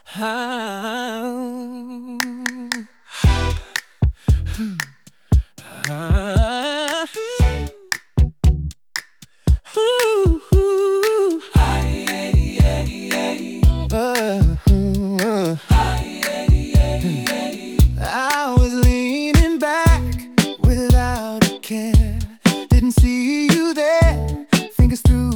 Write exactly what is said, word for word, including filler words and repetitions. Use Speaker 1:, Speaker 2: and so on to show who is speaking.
Speaker 1: I was leaning back without a care. Didn't see you there. Fingers through